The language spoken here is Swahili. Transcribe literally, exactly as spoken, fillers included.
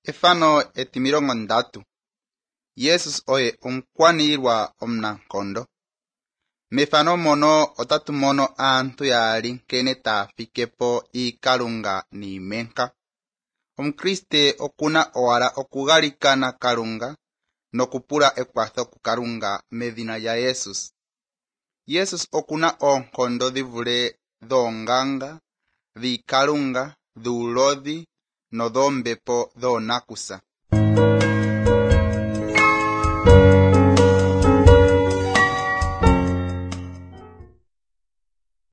Efano etimirongo ndatu. Yesus oye omukwanilwa omunankondo. Mefano mono otatu mono aantu yaali nkene taa fikepo iikalunga niimenka. Omukriste okuna owala okugalikana kalunga nokupula ekwatho ku kalunga medhina lya Yesus. Yesus okuna oonkondo dhivule dhoonganga, dhiikalunga, dhuulodhi nodhoombepo dhoonakusa.